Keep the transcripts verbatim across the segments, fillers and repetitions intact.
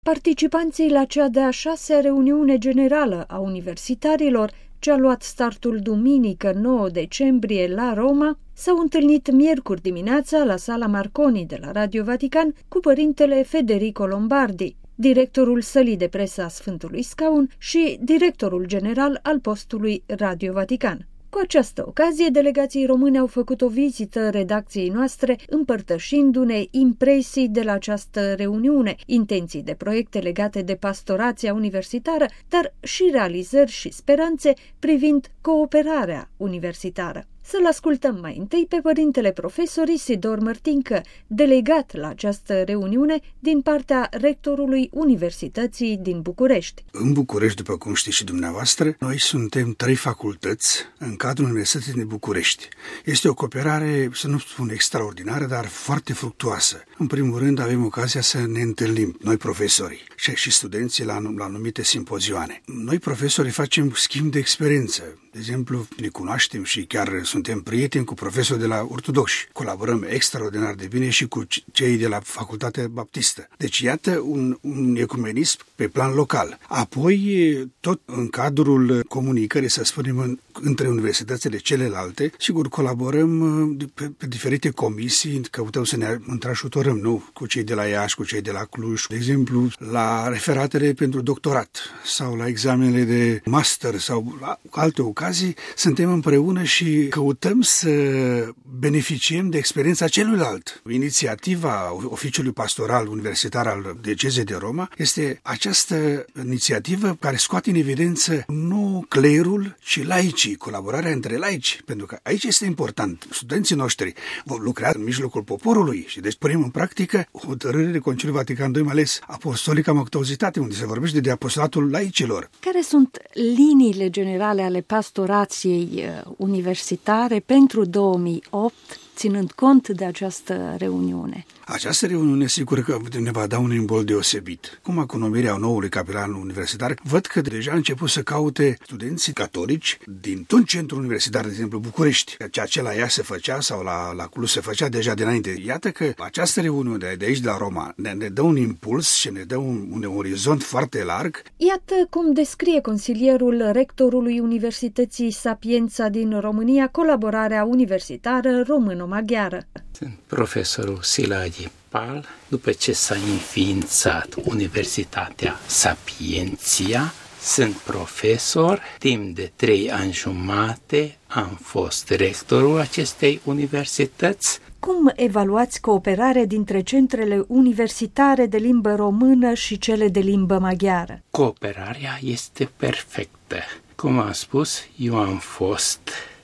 Participanții la cea de-a șasea reuniune generală a universitarilor, ce a luat startul duminică nouă decembrie la Roma, s-au întâlnit miercuri dimineața la sala Marconi de la Radio Vatican cu părintele Federico Lombardi, directorul sălii de presă a Sfântului Scaun și directorul general al postului Radio Vatican. Cu această ocazie, delegații române au făcut o vizită redacției noastre, împărtășindu-ne impresii de la această reuniune, intenții de proiecte legate de pastorația universitară, dar și realizări și speranțe privind cooperarea universitară. Să-l ascultăm mai întâi pe părintele profesor Isidor Mărtincă, delegat la această reuniune din partea rectorului Universității din București. În București, după cum știți și dumneavoastră, noi suntem trei facultăți în cadrul Universității din București. Este o cooperare, să nu spun extraordinară, dar foarte fructuoasă. În primul rând, avem ocazia să ne întâlnim, noi profesorii și, și studenții la, la anumite simpozioane. Noi profesorii facem schimb de experiență. De exemplu, ne cunoaștem și chiar suntem prieteni cu profesori de la ortodoxi. Colaborăm extraordinar de bine și cu cei de la Facultatea Baptistă. Deci, iată un, un ecumenism pe plan local. Apoi, tot în cadrul comunicării, să spunem, în, între universitățile celelalte, sigur, colaborăm pe, pe diferite comisii, căutăm să ne întrajutorăm, nu? Cu cei de la Iași, cu cei de la Cluj, de exemplu, la referatele pentru doctorat sau la examenele de master sau la alte ocazii, suntem împreună și căutăm să beneficiem de experiența celuilalt. Inițiativa Oficiului Pastoral Universitar al Diecezei de Roma este această inițiativă care scoate în evidență nu clerul, ci laicii, colaborarea între laici, pentru că aici este important. Studenții noștri vor lucra în mijlocul poporului și deci punem în practică hotărârile Conciliului Vatican doi, mai ales Apostolica Moctauzitate, unde se vorbește de apostolatul laicilor. Care sunt liniile generale ale pastorației universitare pentru două mii opt, ținând cont de această reuniune? Această reuniune, sigur că ne va da un imbol deosebit. Cum cu numirea noului capelan universitar, văd că deja a început să caute studenții catolici din tot centrul universitar, de exemplu București, ceea ce la ea se făcea sau la, la Cluj se făcea deja dinainte. Iată că această reuniune de aici, de la Roma, ne, ne dă un impuls și ne dă un, un orizont foarte larg. Iată cum descrie consilierul rectorului Universității Sapiența din România colaborarea universitară româno-maghiară. Sunt profesorul Silagi Pal. După ce s-a înființat Universitatea Sapienția, sunt profesor. Timp de trei ani jumate am fost rectorul acestei universități. Cum evaluați cooperarea dintre centrele universitare de limbă română și cele de limbă maghiară? Cooperarea este perfectă. Cum am spus, eu am fost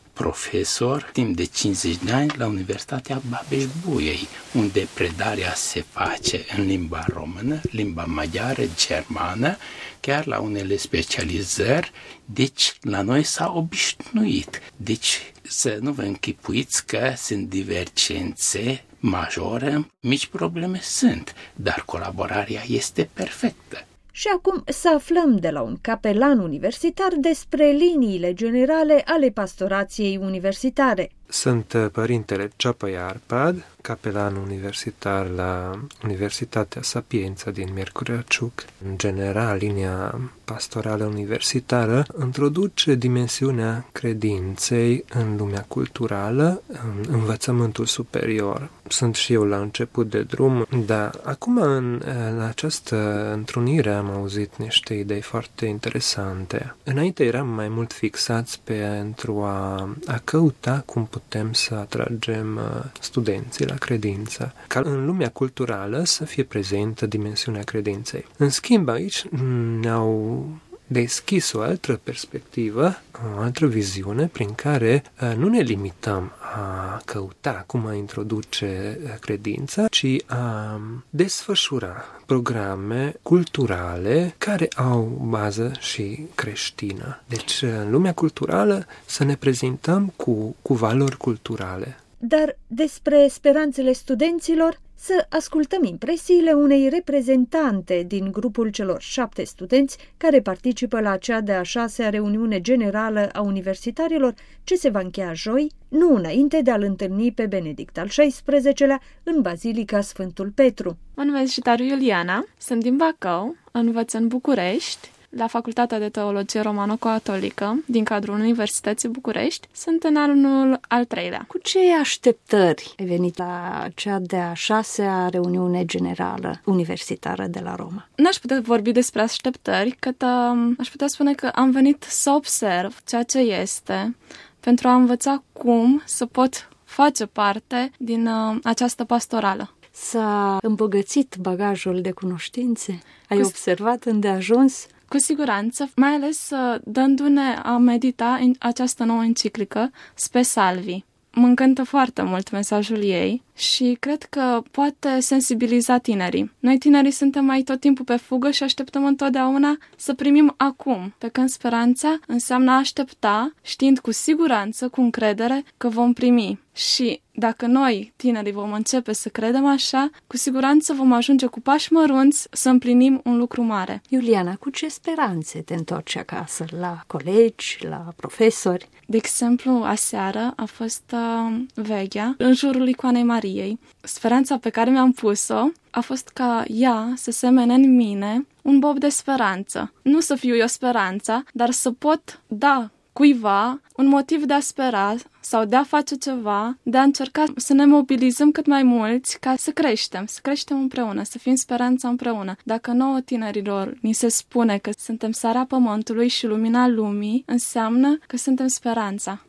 profesor timp de cincizeci de ani la Universitatea Babeș-Bolyai, unde predarea se face în limba română, limba maghiară, germană, chiar la unele specializări. Deci la noi s-a obișnuit. Deci să nu vă închipuiți că sunt divergențe majore, mici probleme sunt, dar colaborarea este perfectă. Și acum să aflăm de la un capelan universitar despre liniile generale ale pastorației universitare. Sunt părintele Ciapăi Arpad, capelan universitar la Universitatea Sapiența din Miercurea Ciuc. În general, linia pastorală universitară introduce dimensiunea credinței în lumea culturală, în învățământul superior. Sunt și eu la început de drum, dar acum în, în această întrunire am auzit niște idei foarte interesante. Înainte eram mai mult fixați pentru a, a căuta cum putem să atragem studenții la credință, ca în lumea culturală să fie prezentă dimensiunea credinței. În schimb, aici ne-au deschis o altă perspectivă, o altă viziune prin care nu ne limităm a căuta cum a introduce credința, ci a desfășura programe culturale care au bază și creștină. Deci, în lumea culturală să ne prezentăm cu, cu valori culturale. Dar despre speranțele studenților să ascultăm impresiile unei reprezentante din grupul celor șapte studenți care participă la cea de-a șasea reuniune generală a universitarilor, ce se va încheia joi, nu înainte de a-l întâlni pe Benedict al șaisprezecelea în Bazilica Sfântul Petru. Mă numesc Citaru Iuliana, sunt din Bacău, învăț în București, la Facultatea de Teologie Romano-Catolică, din cadrul Universității București. Sunt în anul al treilea. Cu ce așteptări ai venit la cea de-a șasea reuniune generală universitară de la Roma? N-aș putea vorbi despre așteptări, cât uh, aș putea spune că am venit să observ ceea ce este, pentru a învăța cum să pot face parte din uh, această pastorală. S-a îmbogățit bagajul de cunoștințe? Ai Cu... observat îndeajuns? Cu siguranță, mai ales dându-ne a medita în această nouă enciclică Spe Salvi. Mă încântă foarte mult mesajul ei și cred că poate sensibiliza tinerii. Noi tinerii suntem mai tot timpul pe fugă și așteptăm întotdeauna să primim acum, pe când speranța înseamnă a aștepta, știind cu siguranță, cu încredere, că vom primi. Și dacă noi, tinerii, vom începe să credem așa, cu siguranță vom ajunge cu pași mărunți să împlinim un lucru mare. Iuliana, cu ce speranțe te întorci acasă? La colegi, la profesori? De exemplu, aseară a fost uh, veghea în jurul icoanei Mariei. Speranța pe care mi-am pus-o a fost ca ea să semene în mine un bob de speranță. Nu să fiu eu speranța, dar să pot da cuiva un motiv de a spera sau de a face ceva, de a încerca să ne mobilizăm cât mai mulți ca să creștem, să creștem împreună, să fim speranța împreună. Dacă nouă tinerilor ni se spune că suntem sarea pământului și lumina lumii, înseamnă că suntem speranța.